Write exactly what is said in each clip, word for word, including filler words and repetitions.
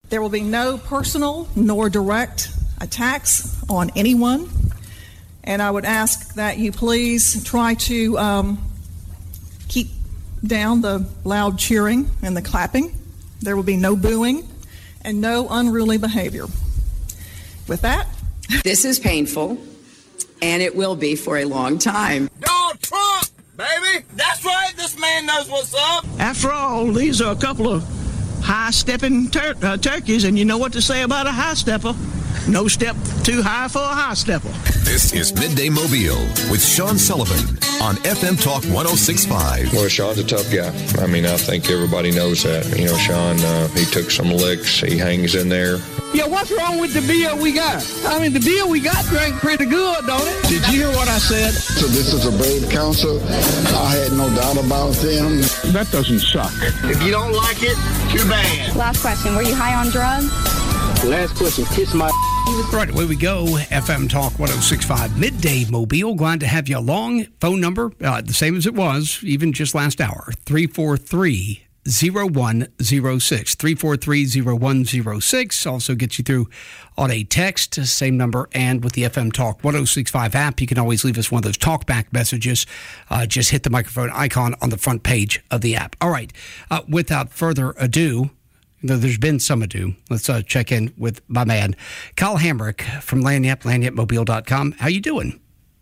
There will be no personal nor direct attacks on anyone. And I would ask that you please try to um, keep down the loud cheering and the clapping. There will be no booing and no unruly behavior. With that, this is painful, and it will be for a long time. Donald Trump, baby! That's right, this man knows what's up. After all, these are a couple of high-stepping tur- uh, turkeys, and you know what to say about a high-stepper. No step too high for a high-stepper. This is Midday Mobile with Sean Sullivan on F M Talk one oh six point five. Well, Sean's a tough guy. I mean, I think everybody knows that. You know, Sean, uh, he took some licks. He hangs in there. Yeah, what's wrong with the beer we got? I mean, the beer we got drank pretty good, don't it? Did you hear what I said? So this is a brave council. I had no doubt about them. That doesn't suck. If you don't like it, too bad. Last question. Were you high on drugs? Last question. Kiss my... Right, away we go. F M Talk one oh six point five, Midday Mobile. Glad to have you along. Phone number, uh, the same as it was, even just last hour, three four three, zero one zero six. three four three, zero one zero six. Also gets you through on a text, same number, and with the F M Talk one oh six point five app, you can always leave us one of those talkback messages. Uh, just hit the microphone icon on the front page of the app. All right, uh, without further ado, there's been some ado. Let's uh, check in with my man, Kyle Hamrick from Lagniappe, lagniappe mobile dot com. How you doing?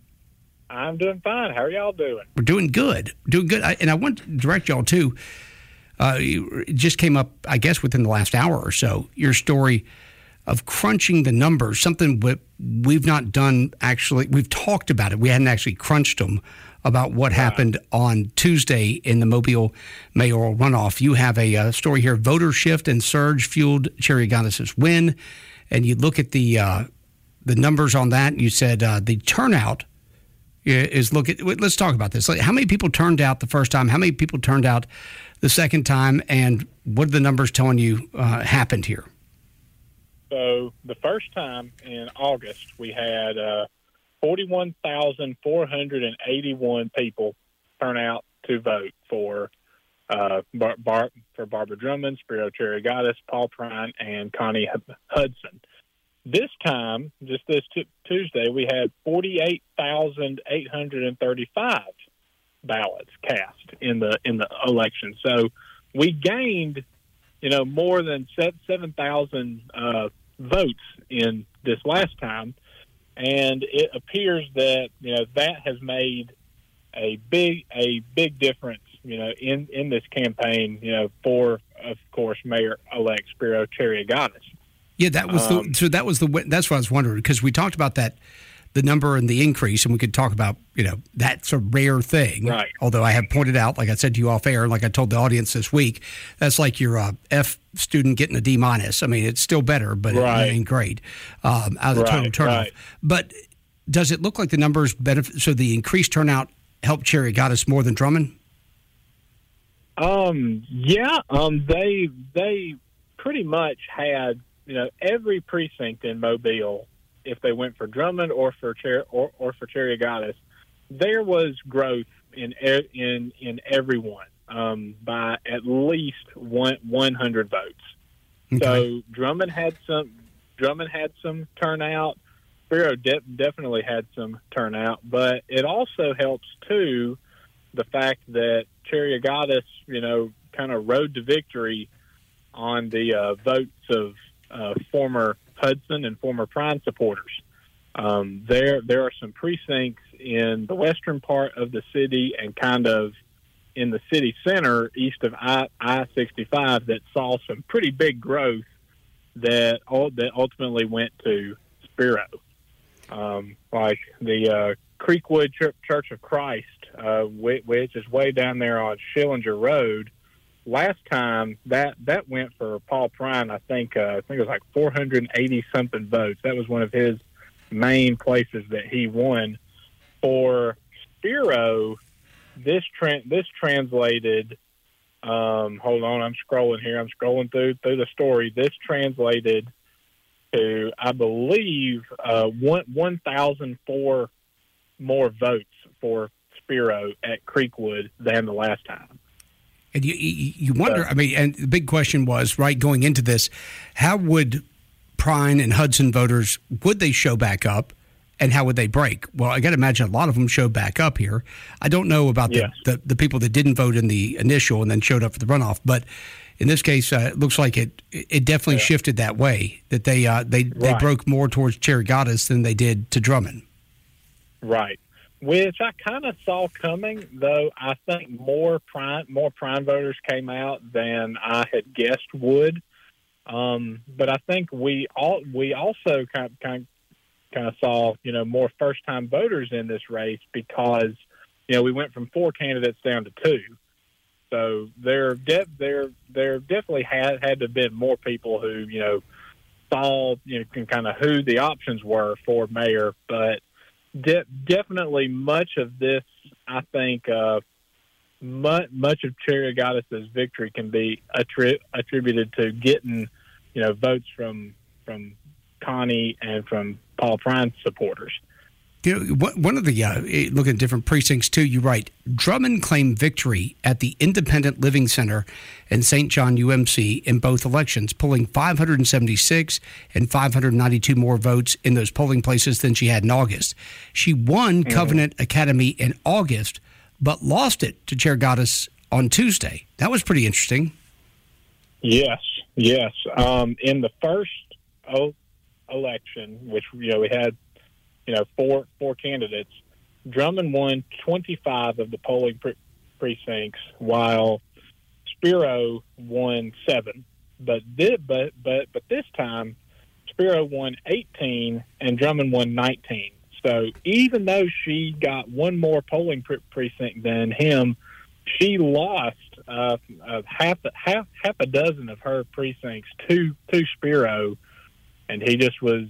I'm doing fine. How are y'all doing? We're doing good. Doing good. I, and I want to direct y'all to, uh, it just came up, I guess, within the last hour or so, your story of crunching the numbers, something we've not done actually. We've talked about it. We hadn't actually crunched them about what happened on Tuesday in the Mobile mayoral runoff. You have a uh, story here, voter shift and surge fueled Cherry Gaddis's win. And you look at the uh, the numbers on that, and you said uh, the turnout is, look at, let's talk about this. Like, how many people turned out the first time? How many people turned out the second time? And what are the numbers telling you uh, happened here? So the first time in August, we had uh, forty-one thousand four hundred eighty-one people turn out to vote for uh, Bar- Bar- for Barbara Drummond, Spiro Cherry Gaddis, Paul Prine, and Connie Hudson. This time, just this t- Tuesday, we had forty-eight thousand eight hundred thirty-five ballots cast in the in the election. So we gained, you know, more than seven thousand uh, votes in this last time. And it appears that, you know, that has made a big a big difference, you know, in, in this campaign, you know, for, of course, Mayor-elect Spiro Cherry Gaddis. Yeah, that was um, the so that was the that's what I was wondering, because we talked about that, the number and the increase, and we could talk about, you know, that's a rare thing. Right. Although I have pointed out, like I said to you off air, like I told the audience this week, that's like your uh, F student getting a D minus. I mean, it's still better, but right. it ain't great um, out of the right, total turnout. Right. But does it look like the numbers benefit? So the increased turnout helped Cherry Gaddis more than Drummond? Um. Yeah. Um. They they pretty much had, you know, every precinct in Mobile, if they went for Drummond or for Cher- or, or for Cherry Gaddis, there was growth in in in everyone um, by at least one one hundred votes. Okay. So Drummond had some Drummond had some turnout. Spiro de- definitely had some turnout, but it also helps too the fact that Cherry Gaddis, you know, kind of rode to victory on the uh, votes of uh, former Hudson and former Prine supporters. Um, there, there are some precincts in the western part of the city and kind of in the city center east of I sixty-five that saw some pretty big growth that that ultimately went to Spiro, um, like the uh, Creekwood Church of Christ, uh, which is way down there on Schillinger Road. Last time that that went for Paul Prine, I think uh, I think it was like four hundred eighty something votes. That was one of his main places that he won. For Spiro, this tra- this translated. Um, hold on, I'm scrolling here. I'm scrolling through through the story. This translated to, I believe, uh, one one thousand four more votes for Spiro at Creekwood than the last time. And you, you, you wonder, I mean, and the big question was, right, going into this, how would Prine and Hudson voters, would they show back up, and how would they break? Well, I got to imagine a lot of them showed back up here. I don't know about Yes. the, the, the people that didn't vote in the initial and then showed up for the runoff, but in this case, uh, it looks like it it definitely Yeah. shifted that way, that they uh, they, they Right. broke more towards Cherry Gaddis than they did to Drummond. Right. Which I kind of saw coming, though I think more prime more prime voters came out than I had guessed would. Um, but I think we all we also kind of, kind of, kind of saw you know more first time voters in this race because you know we went from four candidates down to two. So there de- there there definitely had had to have been more people who you know saw you know kind of who the options were for mayor, but. De- definitely much of this, I think, uh, much, much of Cherry Gaddis's victory can be attri- attributed to getting, you know, votes from from Connie and from Paul Prine's supporters. You know, one of the, uh, looking at different precincts too, you write, Drummond claimed victory at the Independent Living Center in Saint John U M C in both elections, pulling five hundred seventy-six and five hundred ninety-two more votes in those polling places than she had in August. She won mm-hmm. Covenant Academy in August, but lost it to Cherry Gaddis on Tuesday. That was pretty interesting. Yes, yes. Um, in the first oh, election, which, you know, we had, you know, four four candidates. Drummond won twenty-five of the polling pre- precincts, while Spiro won seven. But this, but but but this time, Spiro won eighteen and Drummond won nineteen. So even though she got one more polling pre- precinct than him, she lost uh, uh, half half half a dozen of her precincts to to Spiro. And he just was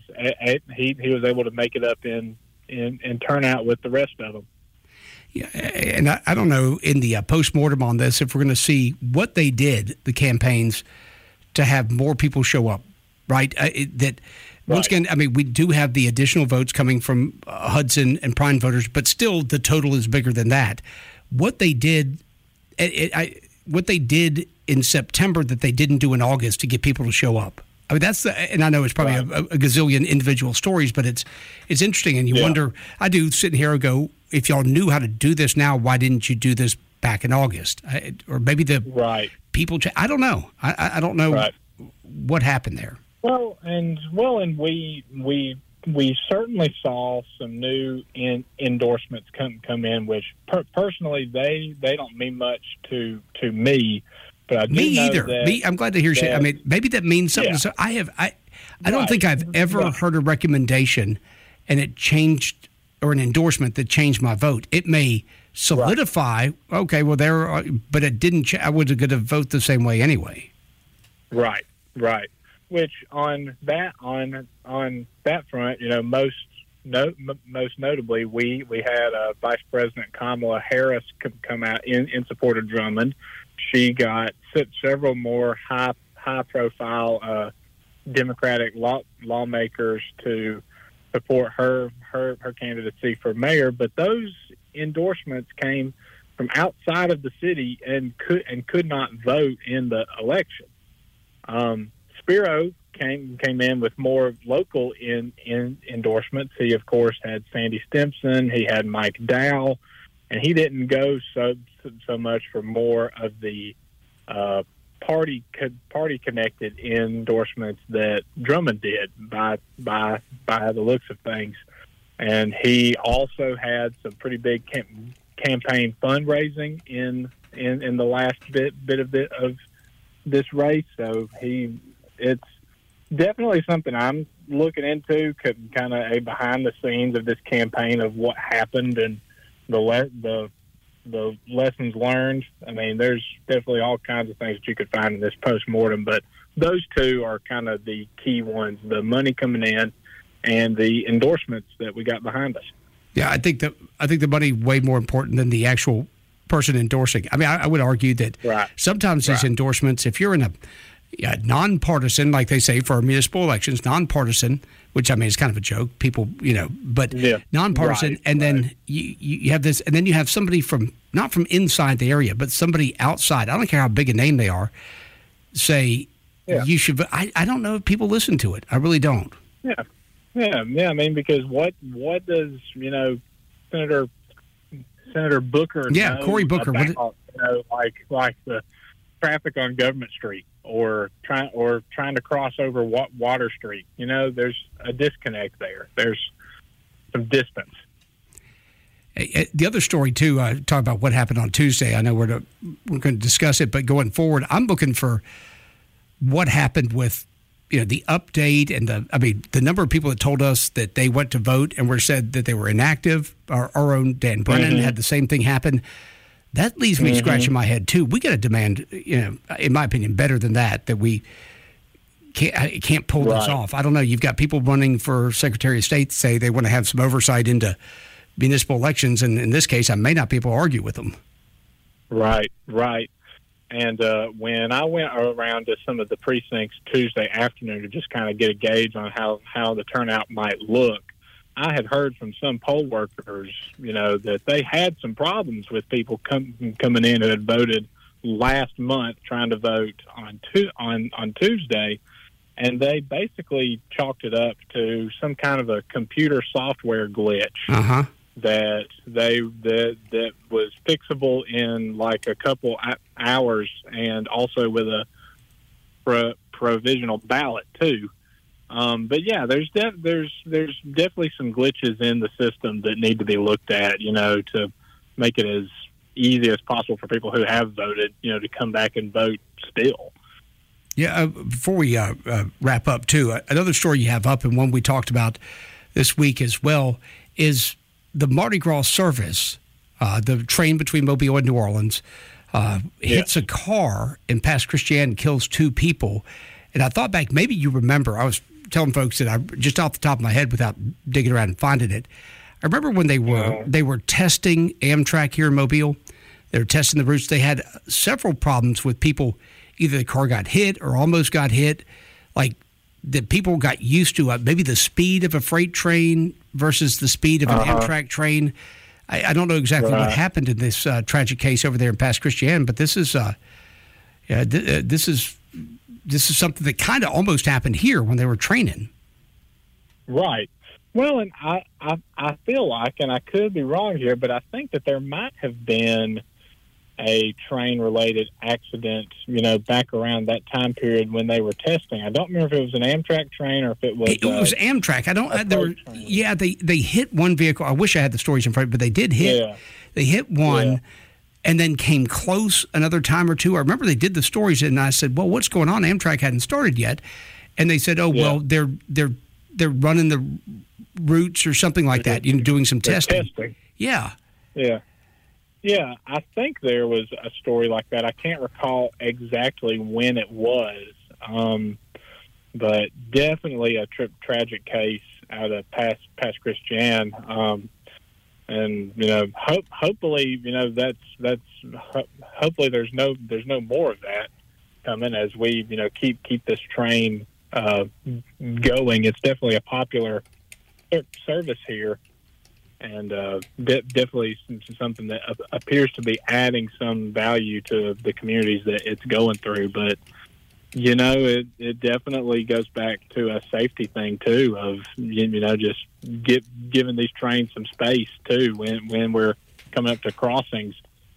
he he was able to make it up in in, in turnout with the rest of them. Yeah, and I, I don't know in the uh, postmortem on this if we're going to see what they did, the campaigns, to have more people show up. Right, uh, it, that once right. again, I mean, we do have the additional votes coming from uh, Hudson and Prine voters, but still the total is bigger than that. What they did, it, it, I, what they did in September that they didn't do in August to get people to show up. I mean, that's the, and I know it's probably right. a, a gazillion individual stories, but it's it's interesting. And you yeah. wonder, I do sit here and go, if y'all knew how to do this now, why didn't you do this back in August? I, or maybe the right. people, I don't know. I, I don't know right. what happened there. Well, and well, and we we we certainly saw some new in, endorsements come come in, which per, personally they they don't mean much to to me. But I do me know either. That, me, I'm glad to hear. That, I mean, maybe that means something. Yeah. So I have. I. I don't right. think I've ever right. heard a recommendation, and it changed, or an endorsement that changed my vote. It may solidify. Right. Okay, well there, are, but it didn't. Ch- I was going to vote the same way anyway. Right. Right. Which on that on on that front, you know, most no, m- most notably, we we had uh, Vice President Kamala Harris come, come out in, in support of Drummond. She got several more high high profile uh, Democratic law, lawmakers to support her, her her candidacy for mayor, but those endorsements came from outside of the city and could and could not vote in the election. Um, Spiro came came in with more local in, in endorsements. He of course had Sandy Stimson, he had Mike Dow. And he didn't go so so much for more of the uh, party party connected endorsements that Drummond did by by by the looks of things, and he also had some pretty big cam- campaign fundraising in, in in the last bit bit of bit of this race. So he it's definitely something I'm looking into, kind of a behind the scenes of this campaign of what happened and. The le- the the lessons learned. I mean, there's definitely all kinds of things that you could find in this postmortem, but those two are kind of the key ones: the money coming in and the endorsements that we got behind us. Yeah, I think that I think the money way more important than the actual person endorsing. I mean, I, I would argue that right. sometimes these right. endorsements, if you're in a yeah, nonpartisan, like they say for our municipal elections, nonpartisan, which I mean is kind of a joke. People, you know, but yeah, nonpartisan, right, and right. then you, you have this, and then you have somebody from not from inside the area, but somebody outside. I don't care how big a name they are. Say yeah. you should. I, I don't know if people listen to it. I really don't. Yeah, yeah, yeah. I mean, because what what does you know Senator Senator Booker? Yeah, know Cory Booker. About, What you know, like like the traffic on Government Street, or trying or trying to cross over Wa- Water Street. You know, there's a disconnect there. There's some distance. The other story, too, uh, talk about what happened on Tuesday. I know we're, to, we're going to discuss it, but going forward, I'm looking for what happened with, you know, the update and the, I mean, the number of people that told us that they went to vote and were said that they were inactive. Our, our own Dan Brennan mm-hmm. had the same thing happen. That leaves me mm-hmm. scratching my head, too. We got to demand, you know, in my opinion, better than that, that we can't, can't pull right. this off. I don't know. You've got people running for Secretary of State say they want to have some oversight into municipal elections, and in this case, I may not be able to argue with them. Right, right. And uh, when I went around to some of the precincts Tuesday afternoon to just kind of get a gauge on how, how the turnout might look, I had heard from some poll workers, you know, that they had some problems with people com- coming in who had voted last month trying to vote on tu- on on Tuesday, and they basically chalked it up to some kind of a computer software glitch. Uh-huh. That they that that was fixable in like a couple hours, and also with a pro, provisional ballot too. Um, but yeah, there's de- there's there's definitely some glitches in the system that need to be looked at, you know, to make it as easy as possible for people who have voted, you know, to come back and vote still. Yeah. Uh, before we uh, uh, wrap up, too, uh, another story you have up, and one we talked about this week as well, is the Mardi Gras service, uh, the train between Mobile and New Orleans, uh, hits yeah. a car in Pass Christian and kills two people. And I thought back, maybe you remember, I was telling folks that I just off the top of my head without digging around and finding it. I remember when they were yeah. they were testing Amtrak here in Mobile. They were testing the routes. They had several problems with people. Either the car got hit or almost got hit. Like, that people got used to uh, maybe the speed of a freight train versus the speed of an uh-huh. Amtrak train. I, I don't know exactly right. what happened in this uh, tragic case over there in Pass Christian, but this is uh, yeah, th- uh, this is this is something that kind of almost happened here when they were training. Right. Well, and I, I I feel like, and I could be wrong here, but I think that there might have been a train-related accident, you know, back around that time period when they were testing. I don't remember if it was an Amtrak train or if it was. It, it was uh, Amtrak. I don't. I, there were. Train. Yeah, they they hit one vehicle. I wish I had the stories in front, but they did hit. Yeah. They hit one, yeah. and then came close another time or two. I remember they did the stories, and I said, "Well, what's going on? Amtrak hadn't started yet," and they said, "Oh, yeah. well, they're they're they're running the routes or something like that. You know, doing some they're testing." testing. Yeah. Yeah. Yeah, I think there was a story like that. I can't recall exactly when it was, um, but definitely a tri- tragic case out of Pass Pass Christian. Um, and you know, hope, hopefully, you know that's that's ho- hopefully there's no there's no more of that coming as we you know keep keep this train uh, going. It's definitely a popular service here. And uh, de- definitely something that appears to be adding some value to the communities that it's going through. But, you know, it, it definitely goes back to a safety thing, too, of, you know, just get, giving these trains some space, too, when, when we're coming up to crossings.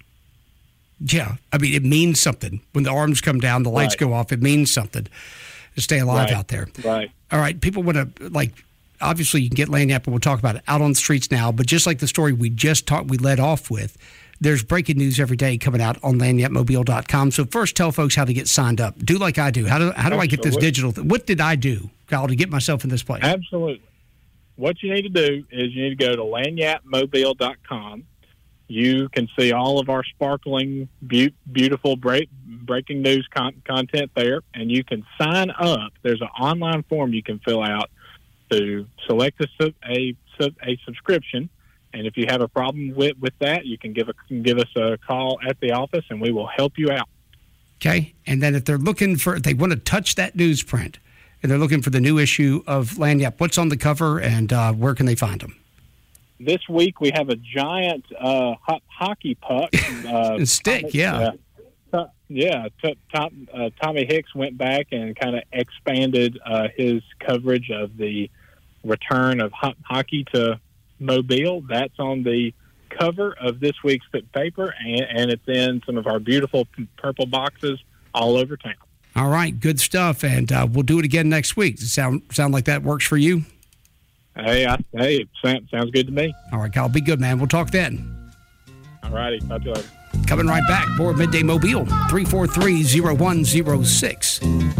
Yeah. I mean, it means something. When the arms come down, the lights right. go off, it means something to stay alive right. out there. Right. All right. People want to, like... Obviously, you can get Lagniappe, and we'll talk about it out on the streets now. But just like the story we just talked, we led off with, there's breaking news every day coming out on lagniappe mobile dot com. So first, tell folks how to get signed up. Do like I do. How do how do I get this digital thing? What did I do, Kyle, to get myself in this place? Absolutely. What you need to do is you need to go to lagniappe mobile dot com. You can see all of our sparkling, be- beautiful break- breaking news con- content there, and you can sign up. There's an online form you can fill out to select a, sub, a, sub, a subscription, and if you have a problem with, with that, you can give a, can give us a call at the office, and we will help you out. Okay? And then if they're looking for, if they want to touch that newsprint and they're looking for the new issue of Lagniappe, what's on the cover and uh, where can they find them? This week we have a giant uh, ho- hockey puck. Uh, stick, Thomas, yeah. Uh, yeah, t- Tom, uh, Tommy Hicks went back and kind of expanded uh, his coverage of the return of ho- hockey to Mobile. That's on the cover of this week's paper, and, and it's in some of our beautiful purple boxes all over town. All right, good stuff, and uh, we'll do it again next week. Does it sound, sound like that works for you? Hey, I, hey, it sounds, sounds good to me. All right, Kyle, be good, man. We'll talk then. All righty, talk to you later. Coming right back, more Midday Mobile, three four three, zero one zero six.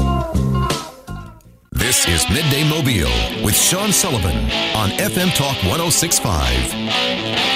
This is Midday Mobile with Sean Sullivan on F M Talk one oh six point five.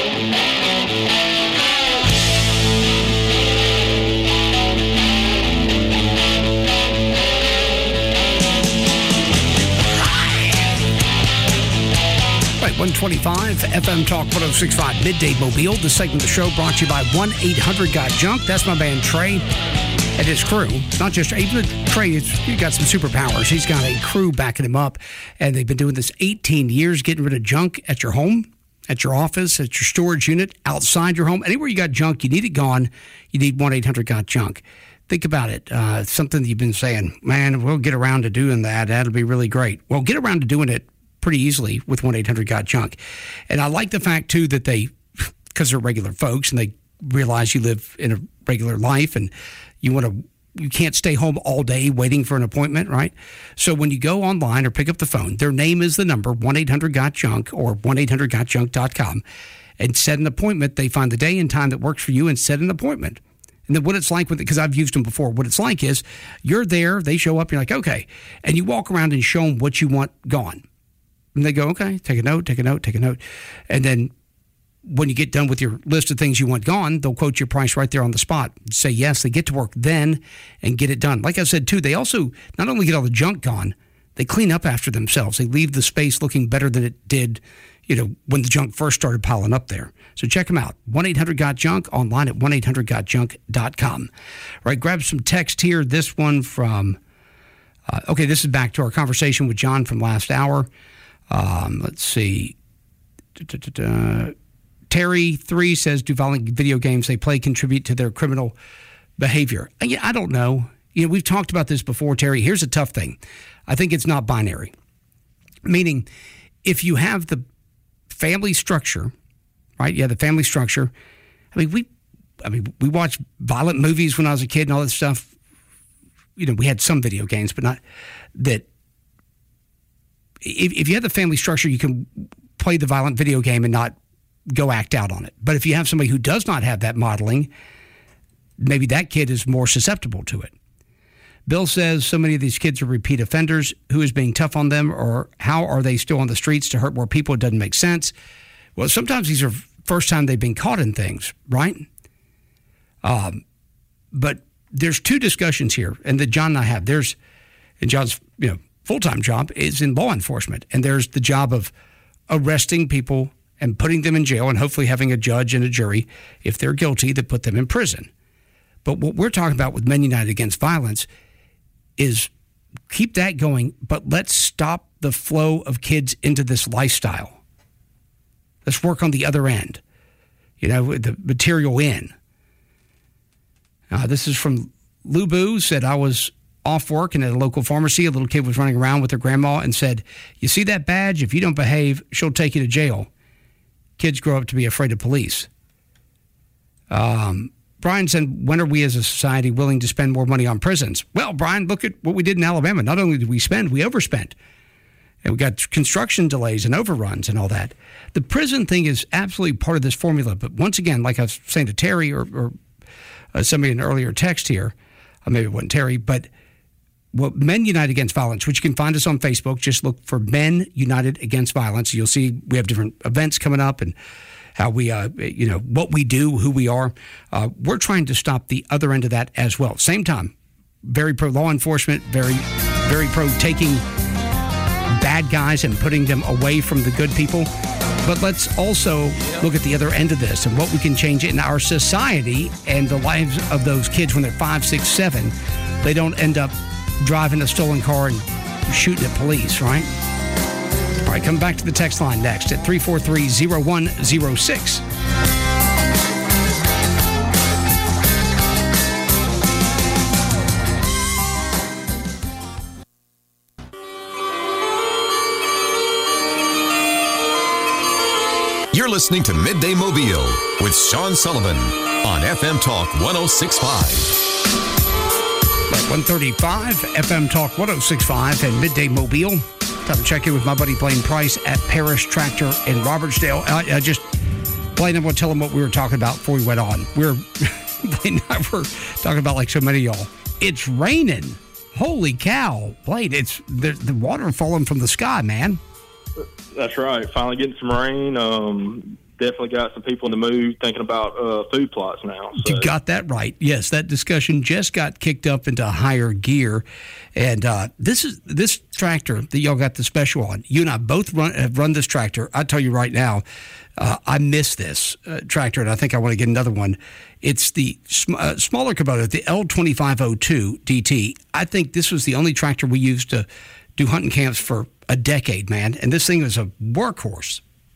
Right, one twenty-five, F M Talk one oh six point five, Midday Mobile. This segment of the show brought to you by one eight hundred got junk. That's my man Trey and his crew. It's not just even Trey, it's, he's got some superpowers. He's got a crew backing him up, and they've been doing this eighteen years, getting rid of junk at your home, at your office, at your storage unit, outside your home. Anywhere you got junk, you need it gone, you need one eight hundred got junk. Think about it. Uh, something that you've been saying, man, we'll get around to doing that. That'll be really great. Well, get around to doing it pretty easily with one eight hundred got junk. And I like the fact, too, that they, because they're regular folks and they realize you live in a regular life and you want to, you can't stay home all day waiting for an appointment, right? So when you go online or pick up the phone, their name is the number, one eight hundred got junk or one eight hundred got junk dot com, and set an appointment. They find the day and time that works for you and set an appointment. And then what it's like, with because I've used them before, what it's like is you're there, they show up, you're like, okay, and you walk around and show them what you want gone. And they go, okay, take a note, take a note, take a note. And then when you get done with your list of things you want gone, they'll quote your price right there on the spot. Say yes, they get to work then and get it done. Like I said, too, they also not only get all the junk gone, they clean up after themselves. They leave the space looking better than it did, you know, when the junk first started piling up there. So check them out. one eight hundred got junk, online at one eight hundred got junk dot com. Right, grab some text here. This one from, uh, okay, this is back to our conversation with John from last hour. Um, let's see. Da-da-da-da. Terry three says, do violent video games they play contribute to their criminal behavior? I, I don't know. You know, we've talked about this before, Terry. Here's a tough thing. I think it's not binary. Meaning, if you have the family structure, right? Yeah, the family structure. I mean, we, I mean, we watched violent movies when I was a kid and all that stuff. You know, we had some video games, but not that. If, if you have the family structure, you can play the violent video game and not go act out on it. But if you have somebody who does not have that modeling, maybe that kid is more susceptible to it. Bill says so many of these kids are repeat offenders. Who is being tough on them, or how are they still on the streets to hurt more people? It doesn't make sense. Well, sometimes these are first time they've been caught in things, right? Um, but there's two discussions here, and that John and I have. There's, and John's, you know, full-time job is in law enforcement, and there's the job of arresting people and putting them in jail and hopefully having a judge and a jury, if they're guilty, that put them in prison. But what we're talking about with Men United Against Violence is keep that going, but let's stop the flow of kids into this lifestyle. Let's work on the other end, you know, the material end. Uh, this is from Lubu, said, I was off work and at a local pharmacy, a little kid was running around with her grandma and said, you see that badge? If you don't behave, she'll take you to jail. Kids grow up to be afraid of police. Um, Brian said, when are we as a society willing to spend more money on prisons? Well, Brian, look at what we did in Alabama. Not only did we spend, we overspent. And we got construction delays and overruns and all that. The prison thing is absolutely part of this formula. But once again, like I was saying to Terry or, or uh, somebody in an earlier text here, or maybe it wasn't Terry, but well, Men United Against Violence, which you can find us on Facebook. Just look for Men United Against Violence. You'll see we have different events coming up and how we, uh, you know, what we do, who we are. Uh, we're trying to stop the other end of that as well. Same time, very pro law enforcement, very, very pro taking bad guys and putting them away from the good people. But let's also look at the other end of this and what we can change in our society and the lives of those kids when they're five, six, seven. They don't end up driving a stolen car and shooting at police, right? All right, come back to the text line next at three four three, zero one zero six. You're listening to Midday Mobile with Sean Sullivan on F M Talk one oh six point five. one thirty-five, F M Talk one oh six point five and Midday Mobile. Time to check in with my buddy Blaine Price at Parish Tractor in Robertsdale. I, I just, Blaine, I'm going to tell him what we were talking about before we went on. We we're, Blaine and I were talking about, like so many of y'all, it's raining. Holy cow. Blaine, it's the, the water falling from the sky, man. That's right. Finally getting some rain. Um, definitely got some people in the mood thinking about uh, food plots now. So. You got that right. Yes, that discussion just got kicked up into higher gear. And uh, this is this tractor that y'all got the special on. You and I both run, have run this tractor. I tell you right now, uh, I miss this uh, tractor, and I think I want to get another one. It's the sm- uh, smaller Kubota, the L twenty-five oh two D T. I think this was the only tractor we used to do hunting camps for a decade, man. And this thing is a workhorse.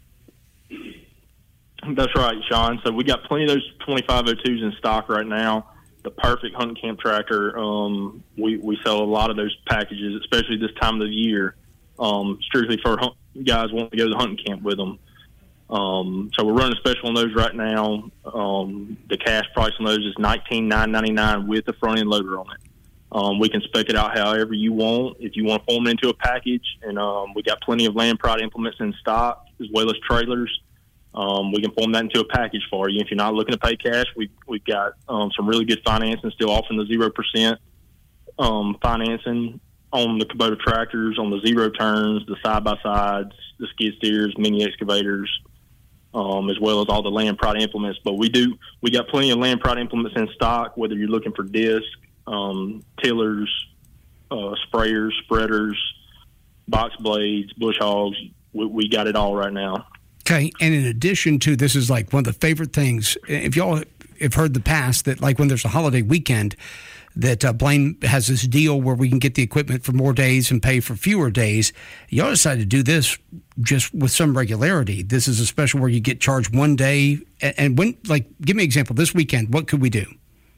That's right, Sean. So we got plenty of those twenty-five oh twos in stock right now. The perfect hunting camp tractor. Um, we, we sell a lot of those packages, especially this time of the year, um, strictly for hunt- guys wanting to go to the hunting camp with them. Um, so we're running a special on those right now. Um, the cash price on those is nineteen thousand nine hundred ninety-nine dollars with the front end loader on it. Um, we can spec it out however you want. If you want to form it into a package, and um, we got plenty of Land Pride implements in stock as well as trailers. Um, we can form that into a package for you. If you're not looking to pay cash, we, we've got um, some really good financing, still offering the zero percent um, financing on the Kubota tractors, on the zero turns, the side-by-sides, the skid steers, mini excavators, um, as well as all the Land Pride implements. But we do we got plenty of Land Pride implements in stock, whether you're looking for disc, um, tillers, uh, sprayers, spreaders, box blades, bush hogs. We, we got it all right now. Okay, and in addition to, this is like one of the favorite things, if y'all have heard the past, that like when there's a holiday weekend, that uh, Blaine has this deal where we can get the equipment for more days and pay for fewer days. Y'all decided to do this just with some regularity. This is a special where you get charged one day. And when, like, give me an example. This weekend, what could we do?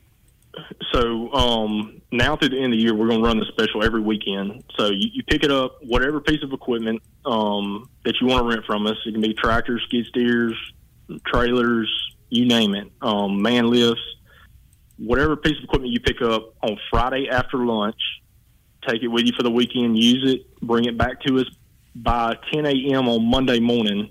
So um, now through the end of the year, we're going to run the special every weekend. So you, you pick it up, whatever piece of equipment um, that you want to rent from us. It can be tractors, skid steers, trailers, you name it, um, man lifts. Whatever piece of equipment you pick up on Friday after lunch, take it with you for the weekend, use it, bring it back to us by ten a.m. on Monday morning.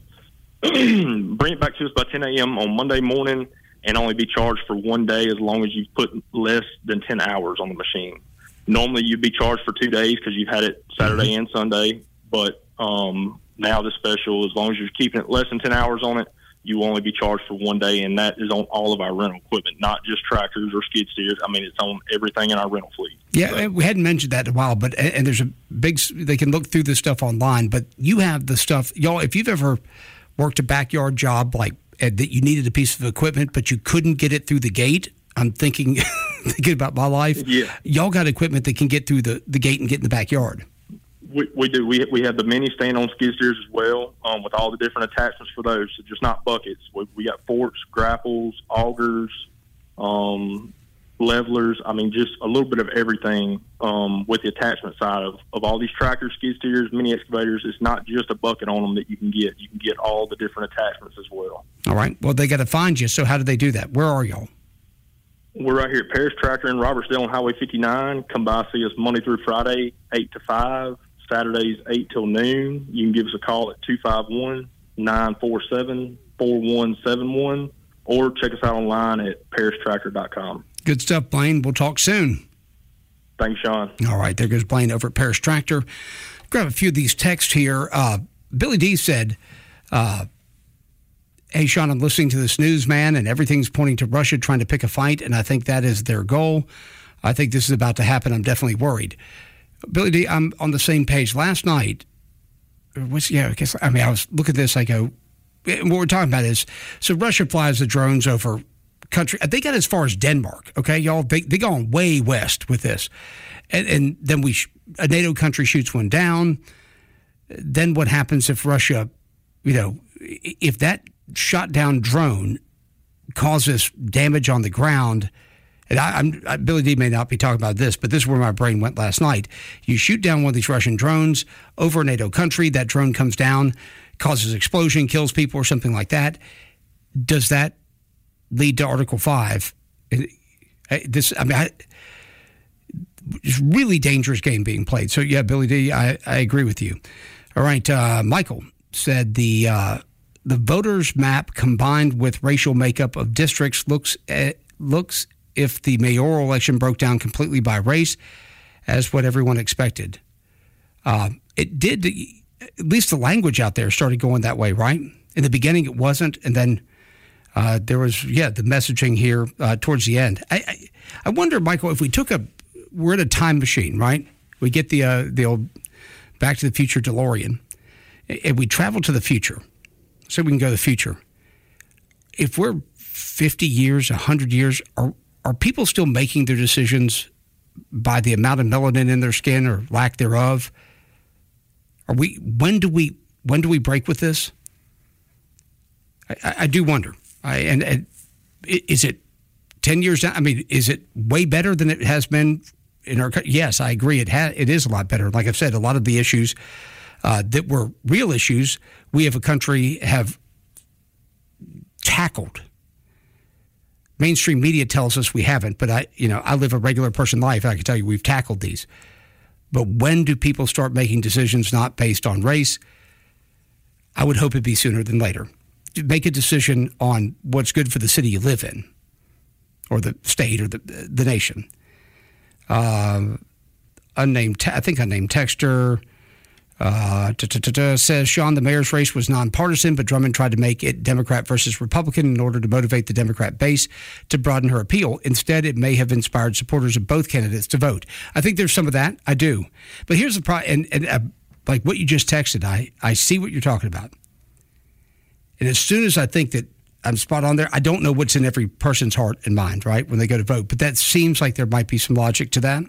Bring it back to us by ten a.m. on Monday morning and only be charged for one day as long as you put less than ten hours on the machine. Normally you'd be charged for two days because you've had it Saturday and Sunday, but um, now the special, as long as you're keeping it less than ten hours on it, you will only be charged for one day, and that is on all of our rental equipment, not just tractors or skid steers. I mean, it's on everything in our rental fleet. Yeah, so. We hadn't mentioned that in a while, but and there's a big, they can look through this stuff online, but you have the stuff, y'all, if you've ever worked a backyard job like that you needed a piece of equipment, but you couldn't get it through the gate, I'm thinking thinking about my life. Yeah. Y'all got equipment that can get through the, the gate and get in the backyard. We, we do. We we have the mini stand-on skid steers as well, um, with all the different attachments for those. So just not buckets. We, we got forks, grapples, augers, um, levelers. I mean, just a little bit of everything um, with the attachment side of, of all these tractors, skid steers, mini excavators. It's not just a bucket on them that you can get. You can get all the different attachments as well. All right. Well, they got to find you. So how do they do that? Where are y'all? We're right here at Parish Tractor in Robertsdale on Highway fifty-nine. Come by, see us Monday through Friday, eight to five. Saturdays, eight till noon. You can give us a call at two five one, nine four seven, four one seven one or check us out online at parish tractor dot com. Good stuff, Blaine. We'll talk soon. Thanks, Sean. All right, there goes Blaine over at Parish Tractor. Grab a few of these texts here. Uh, Billy D said, uh, hey, Sean, I'm listening to this news, man, and everything's pointing to Russia trying to pick a fight, and I think that is their goal. I think this is about to happen. I'm definitely worried. Billy D, I'm on the same page. Last night, was, yeah, I guess, I mean, I was looking at this, I go, what we're talking about is, so Russia flies the drones over country. They got as far as Denmark, okay, y'all? They, they gone way west with this. And, and then we a NATO country shoots one down. Then what happens if Russia, you know, if that shot down drone causes damage on the ground? And I, I'm, I, Billy D may not be talking about this, but this is where my brain went last night. You shoot down one of these Russian drones over a NATO country. That drone comes down, causes explosion, kills people or something like that. Does that lead to Article five? This, I mean, I, it's really dangerous game being played. So, yeah, Billy D, I, I agree with you. All right, uh, Michael said the uh, the voters map combined with racial makeup of districts looks at, looks if the mayoral election broke down completely by race, as what everyone expected. Uh, it did, at least the language out there started going that way, right? In the beginning, it wasn't, and then uh, there was, yeah, the messaging here uh, towards the end. I, I I wonder, Michael, if we took a we're in a time machine, right? We get the uh, the old Back to the Future DeLorean, and we travel to the future. So we can go to the future. If we're fifty years, one hundred years, are are people still making their decisions by the amount of melanin in their skin or lack thereof? Are we? When do we? When do we break with this? I, I do wonder. I, and, and is it ten years down? I mean, is it way better than it has been? In our, yes, I agree. It ha, it is a lot better. Like I've said, a lot of the issues uh, that were real issues, we have a country have tackled. Mainstream media tells us we haven't, but I, you know, I live a regular person life. I can tell you we've tackled these. But when do people start making decisions not based on race? I would hope it'd be sooner than later. Make a decision on what's good for the city you live in, or the state, or the the nation. Uh, unnamed, te- I think unnamed texter uh, says, Sean, the mayor's race was nonpartisan, but Drummond tried to make it Democrat versus Republican in order to motivate the Democrat base to broaden her appeal. Instead, it may have inspired supporters of both candidates to vote. I think there's some of that. I do. But here's the problem. And, and uh, like what you just texted, I, I see what you're talking about. And as soon as I think that I'm spot on there, I don't know what's in every person's heart and mind, right, when they go to vote. But that seems like there might be some logic to that.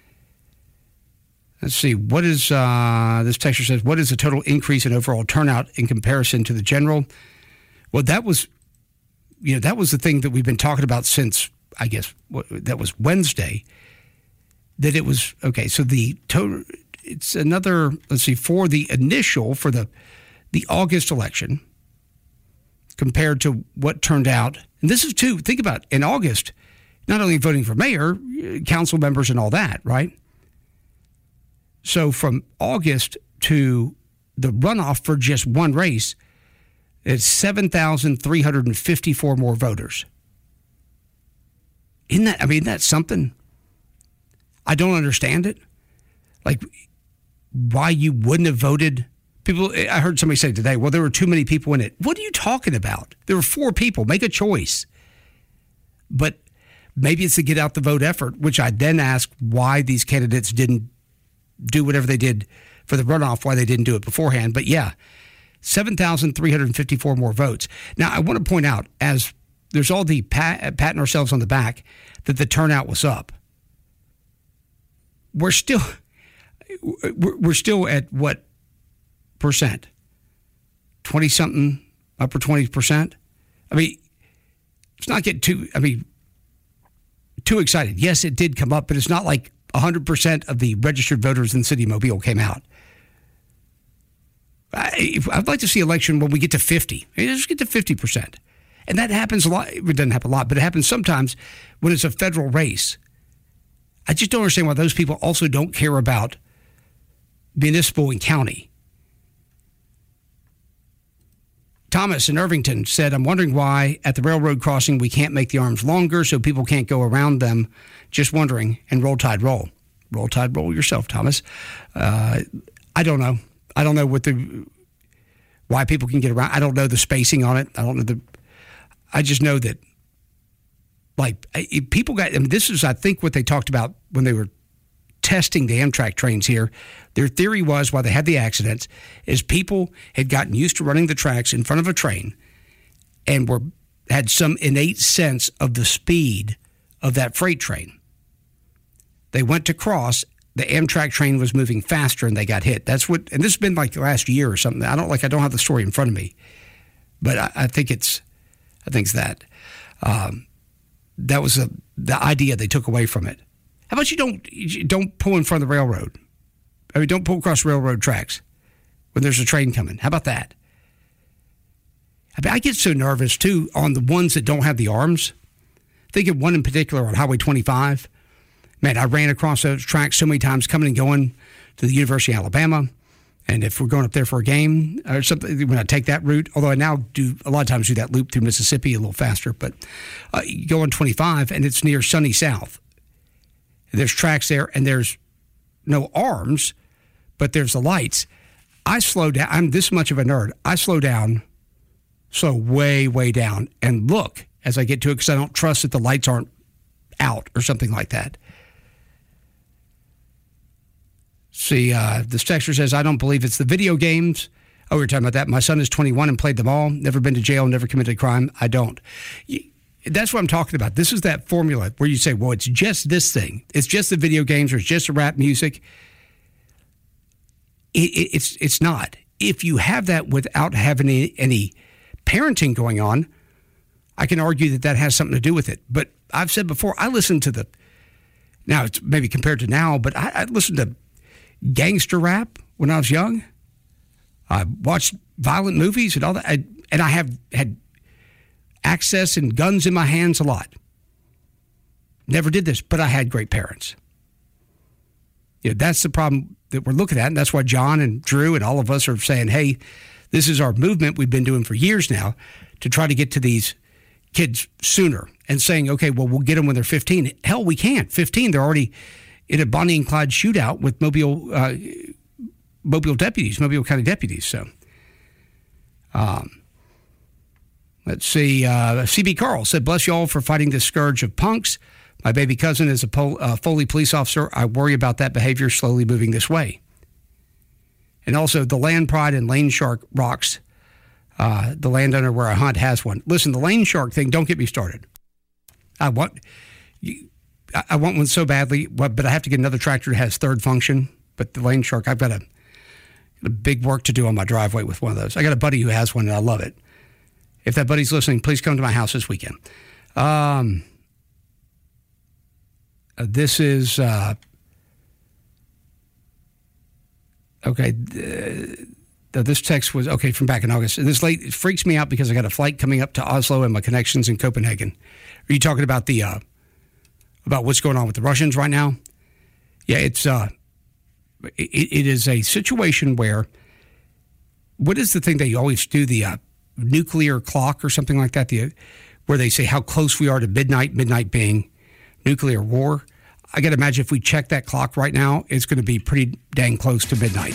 Let's see. What is, uh, this texter says, what is the total increase in overall turnout in comparison to the general? Well, that was, you know, that was the thing that we've been talking about since, I guess, what, that was Wednesday, that it was, okay, so the total, it's another, let's see, for the initial, for the the August election, compared to what turned out. And this is too, think about it, in August, not only voting for mayor, council members and all that, right? So from August to the runoff for just one race, it's seven thousand three hundred fifty-four more voters. Isn't that, I mean, that's something. I don't understand it. Like, why you wouldn't have voted. People, I heard somebody say today, well, there were too many people in it. What are you talking about? There were four people. Make a choice. But maybe it's a get out the vote effort, which I then ask why these candidates didn't do whatever they did for the runoff, why they didn't do it beforehand. But yeah, seven thousand three hundred fifty-four more votes. Now, I want to point out, as there's all the pat, patting ourselves on the back, that the turnout was up. We're still, we're still at what percent? twenty something, upper twenty percent. I mean, it's not getting too, I mean, too excited. Yes, it did come up, but it's not like one hundred percent of the registered voters in the city of Mobile came out. I, I'd like to see election when we get to fifty. Let's get to fifty percent. And that happens a lot. It doesn't happen a lot, but it happens sometimes when it's a federal race. I just don't understand why those people also don't care about municipal and county. Thomas in Irvington said, I'm wondering why at the railroad crossing we can't make the arms longer so people can't go around them. Just wondering. And roll tide roll. Roll tide roll yourself, Thomas. Uh, I don't know. I don't know what the why people can get around. I don't know the spacing on it. I don't know the. I just know that, like, people got. I mean, this is, I think, what they talked about when they were testing the Amtrak trains here. Their theory was, while they had the accidents, is people had gotten used to running the tracks in front of a train and were had some innate sense of the speed of that freight train. They went to cross. The Amtrak train was moving faster, and they got hit. That's what, and this has been like the last year or something. I don't like. I don't have the story in front of me, but I, I think it's, I think it's that. Um, that was a, the idea they took away from it. How about you don't you don't pull in front of the railroad? I mean, don't pull across railroad tracks when there's a train coming. How about that? I mean, I get so nervous too on the ones that don't have the arms. Think of one in particular on Highway twenty-five. Man, I ran across those tracks so many times coming and going to the University of Alabama. And if we're going up there for a game or something, when I take that route, although I now do a lot of times do that loop through Mississippi a little faster, but uh, you go on twenty-five and it's near Sunny South. There's tracks there and there's no arms, but there's the lights. I slow down. I'm this much of a nerd. I slow down, slow way, way down, and look as I get to it because I don't trust that the lights aren't out or something like that. See, uh, this texter says, I don't believe it's the video games. Oh, we were talking about that. My son is twenty-one and played them all. Never been to jail, never committed a crime. I don't. That's what I'm talking about. This is that formula where you say, well, it's just this thing. It's just the video games or it's just the rap music. It, it, it's it's not. If you have that without having any, any parenting going on, I can argue that that has something to do with it. But I've said before, I listen to the, now it's maybe compared to now, but I, I listened to gangster rap when I was young. I watched violent movies and all that. I, and I have had access and guns in my hands a lot. Never did this, but I had great parents. You know, that's the problem that we're looking at. And that's why John and Drew and all of us are saying, hey, this is our movement we've been doing for years now to try to get to these kids sooner and saying, okay, well, we'll get them when they're fifteen. Hell, we can't. fifteen, they're already in a Bonnie and Clyde shootout with Mobile uh, Mobile deputies, Mobile County deputies. So, um, let's see. Uh, C B Carl said, bless you all for fighting this scourge of punks. My baby cousin is a Pol- uh, Foley police officer. I worry about that behavior slowly moving this way. And also the Land Pride and Lane Shark rocks. Uh, the landowner where I hunt has one. Listen, the Lane Shark thing, don't get me started. I want... You, I want one so badly, but I have to get another tractor that has third function. But the Lane Shark, I've got a, a big work to do on my driveway with one of those. I got a buddy who has one, and I love it. If that buddy's listening, please come to my house this weekend. Um, this is, uh, okay, uh, this text was, okay, from back in August. This late, it freaks me out because I got a flight coming up to Oslo and my connections in Copenhagen. Are you talking about the... Uh, about what's going on with the Russians right now? Yeah, it's uh, it, it is a situation where, what is the thing they always do, the uh, nuclear clock or something like that, the where they say how close we are to midnight, midnight being nuclear war? I got to imagine if we check that clock right now, it's going to be pretty dang close to midnight.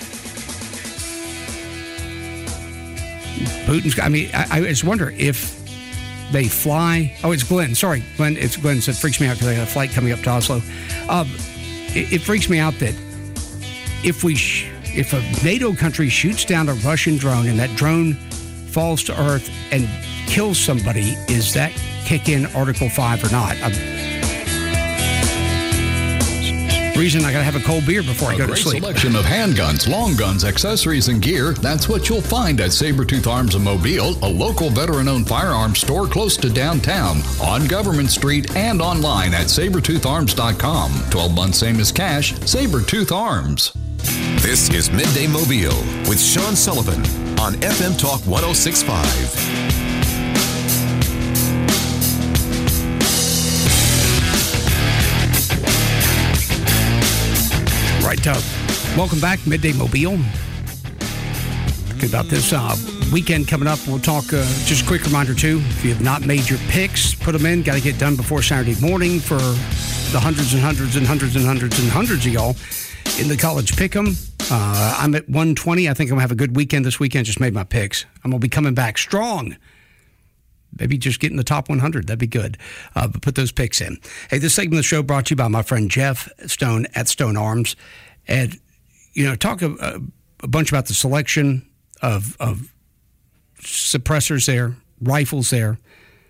Putin's, I mean, I, I just wonder if they fly. Oh, it's Glenn. Sorry, Glenn. It's Glenn said freaks me out because I got a flight coming up to Oslo. Um, it, it freaks me out that if we, sh- if a NATO country shoots down a Russian drone and that drone falls to Earth and kills somebody, is that kick in Article Five or not? I'm, reason I got to have a cold beer before I go to sleep. A great selection of handguns, long guns, accessories, and gear. That's what you'll find at Sabretooth Arms in Mobile, a local veteran-owned firearms store close to downtown, on Government Street, and online at sabretooth arms dot com. twelve months same as cash. Sabretooth Arms. This is Midday Mobile with Sean Sullivan on F M Talk one oh six point five. Right, uh, welcome back, Midday Mobile. Talking about this uh, weekend coming up. We'll talk, uh, just a quick reminder, too. If you have not made your picks, put them in. Got to get done before Saturday morning for the hundreds and hundreds and hundreds and hundreds and hundreds of y'all in the college pick'em. Uh, I'm at one twenty. I think I'm going to have a good weekend this weekend. Just made my picks. I'm going to be coming back strong maybe just get in the top one hundred. That'd be good. Uh, but put those picks in. Hey, this segment of the show brought to you by my friend Jeff Stone at Stone Arms. And, you know, talk a, a bunch about the selection of, of suppressors there, rifles there,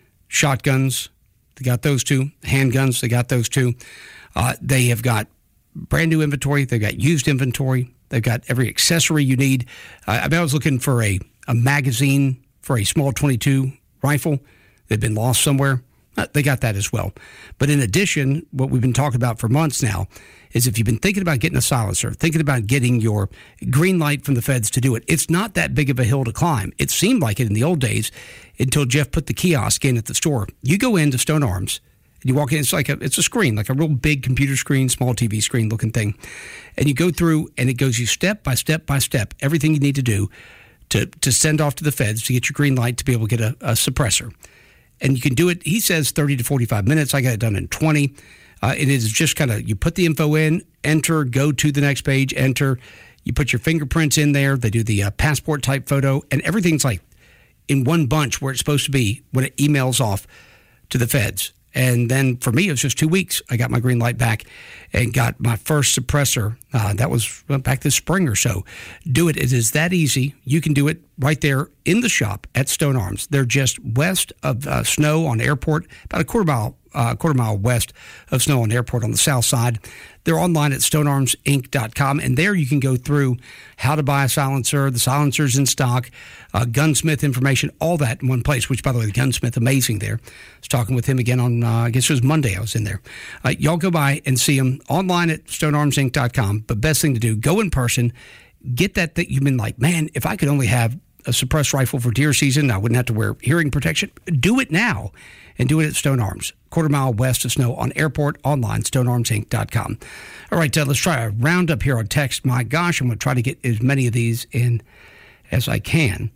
shotguns. They got those two. Handguns, they got those two. Uh, they have got brand new inventory. They've got used inventory. They've got every accessory you need. Uh, I, mean, I was looking for a, a magazine for a small twenty-two rifle. They've been lost somewhere. Uh, they got that as well. But in addition, what we've been talking about for months now is if you've been thinking about getting a silencer, thinking about getting your green light from the feds to do it, it's not that big of a hill to climb. It seemed like it in the old days until Jeff put the kiosk in at the store. You go into Stone Arms, and you walk in, it's like a, it's a screen, like a real big computer screen, small T V screen looking thing. And you go through, and it goes you step by step by step, everything you need to do to, to send off to the feds to get your green light to be able to get a, a suppressor. And you can do it, he says, thirty to forty-five minutes. I got it done in twenty. Uh, it is just kind of, you put the info in, enter, go to the next page, enter. You put your fingerprints in there. They do the uh, passport type photo, and everything's like in one bunch where it's supposed to be when it emails off to the feds. And then for me, it was just two weeks. I got my green light back and got my first suppressor. Uh, that was back this spring or so. Do it. It is that easy. You can do it right there in the shop at Stone Arms. They're just west of uh, Snow on Airport, about a quarter mile uh, quarter mile west of Snow on Airport on the south side. They're online at stone arms inc dot com, and there you can go through how to buy a silencer, the silencers in stock, uh, gunsmith information, all that in one place, which, by the way, the gunsmith, amazing there. I was talking with him again on, uh, I guess it was Monday I was in there. Uh, y'all go by and see him online at stone arms inc dot com, but best thing to do, go in person, get that that you've been like, man, if I could only have a suppressed rifle for deer season, I wouldn't have to wear hearing protection. Do it now, and do it at Stone Arms, quarter mile west of Snow on Airport, online, stone arms inc dot com. All right, uh, let's try a roundup here on text. My gosh, I'm going to try to get as many of these in as I can.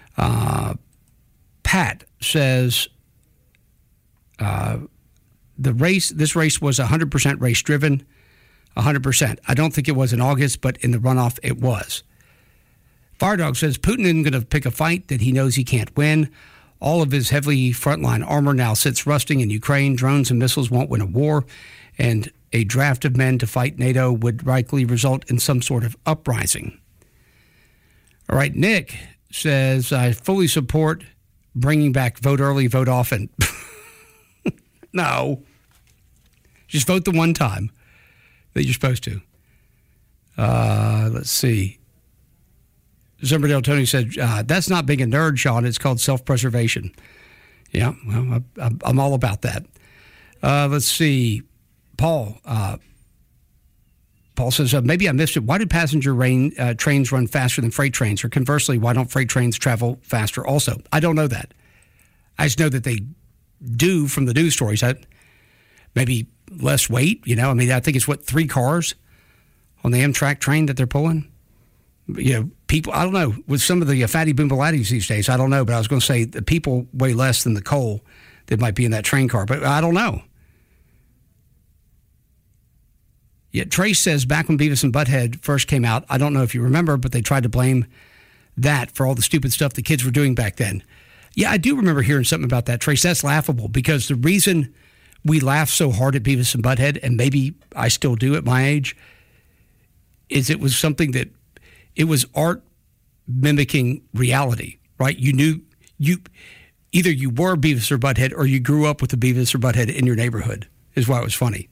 Uh, Pat says uh, the race, this race was one hundred percent race driven, one hundred percent. I don't think it was in August, but in the runoff it was. Firedog says Putin isn't going to pick a fight that he knows he can't win. All of his heavily frontline armor now sits rusting in Ukraine. Drones and missiles won't win a war, and a draft of men to fight NATO would likely result in some sort of uprising. All right, Nick says, I fully support bringing back vote early, vote often. No. Just vote the one time that you're supposed to. Uh, let's see. Zimberdale Tony said, uh, that's not being a nerd, Sean. It's called self-preservation. Yeah, well, I, I'm all about that. Uh, let's see. Paul. Uh, Paul says, uh, maybe I missed it. Why do passenger rain, uh, trains run faster than freight trains? Or conversely, why don't freight trains travel faster also? I don't know that. I just know that they do from the news stories. I, maybe less weight, you know. I mean, I think it's, what, three cars on the Amtrak train that they're pulling? You know, people, I don't know, with some of the uh, fatty boombalattis these days, I don't know, but I was going to say the people weigh less than the coal that might be in that train car, but I don't know. Yet Trace says back when Beavis and Butthead first came out, I don't know if you remember, but they tried to blame that for all the stupid stuff the kids were doing back then. Yeah, I do remember hearing something about that, Trace. That's laughable, because the reason we laugh so hard at Beavis and Butthead, and maybe I still do at my age, is it was something that it was art mimicking reality, right? You knew, you either you were Beavis or Butthead or you grew up with the Beavis or Butthead in your neighborhood, is why it was funny.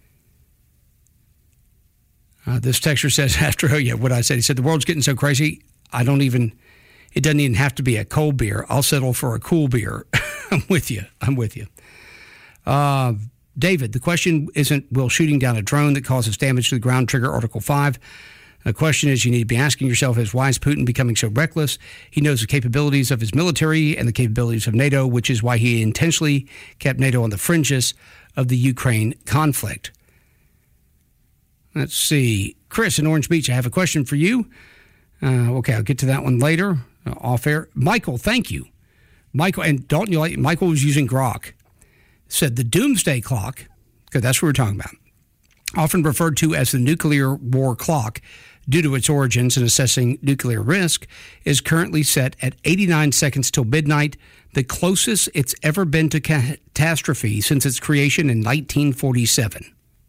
Uh, this texter says, after, oh yeah, what I said, he said, the world's getting so crazy, I don't even, it doesn't even have to be a cold beer. I'll settle for a cool beer. I'm with you. I'm with you. Uh, David, the question isn't, will shooting down a drone that causes damage to the ground trigger Article five? The question is, you need to be asking yourself, is why is Putin becoming so reckless? He knows the capabilities of his military and the capabilities of NATO, which is why he intentionally kept NATO on the fringes of the Ukraine conflict. Let's see. Chris in Orange Beach, I have a question for you. Uh, okay, I'll get to that one later, uh, off air. Michael, thank you. Michael, and Dalton, you like, Michael was using Grok. Said the doomsday clock, because that's what we're talking about, often referred to as the nuclear war clock, due to its origins and assessing nuclear risk, is currently set at eighty-nine seconds till midnight, the closest it's ever been to catastrophe since its creation in nineteen forty-seven.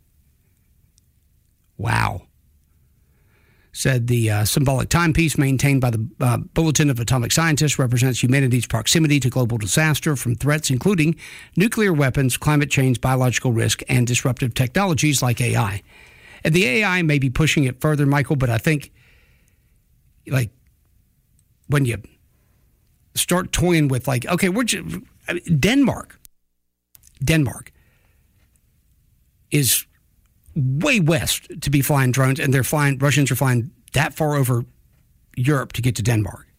Wow. Said the uh, symbolic timepiece maintained by the uh, Bulletin of Atomic Scientists represents humanity's proximity to global disaster from threats including nuclear weapons, climate change, biological risk, and disruptive technologies like A I. And the A I may be pushing it further, Michael, but I think, like, when you start toying with, like, okay, we're just, I mean, Denmark, Denmark is way west to be flying drones, and they're flying, Russians are flying that far over Europe to get to Denmark.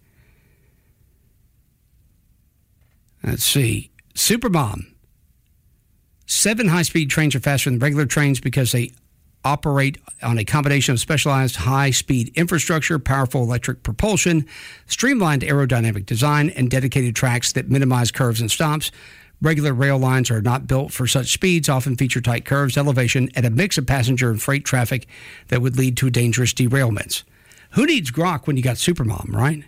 Let's see. Supermom. Seven high-speed trains are faster than regular trains because they operate on a combination of specialized high-speed infrastructure, powerful electric propulsion, streamlined aerodynamic design, and dedicated tracks that minimize curves and stops. Regular rail lines are not built for such speeds, often feature tight curves, elevation, and a mix of passenger and freight traffic that would lead to dangerous derailments. Who needs grok when you got Supermom, right?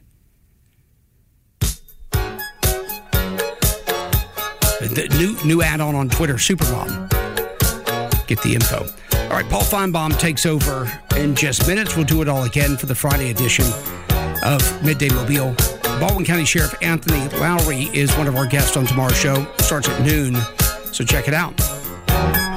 The new new add-on on Twitter, Supermom. Get the info. All right, Paul Feinbaum takes over in just minutes. We'll do it all again for the Friday edition of Midday Mobile. Baldwin County Sheriff Anthony Lowry is one of our guests on tomorrow's show. It starts at noon, so check it out.